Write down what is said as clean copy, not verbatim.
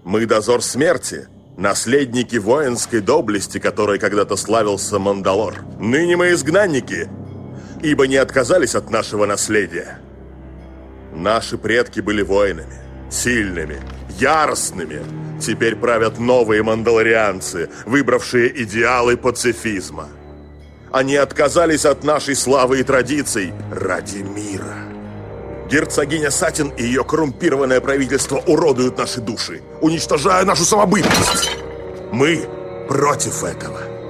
Мы дозор смерти, наследники воинской доблести, которой когда-то славился Мандалор. Ныне мы изгнанники, ибо не отказались от нашего наследия. Наши предки были воинами, сильными, яростными. Теперь правят новые мандалорианцы, выбравшие идеалы пацифизма. Они отказались от нашей славы и традиций ради мира. Герцогиня Сатин и ее коррумпированное правительство уродуют наши души, уничтожая нашу самобытность. Мы против этого.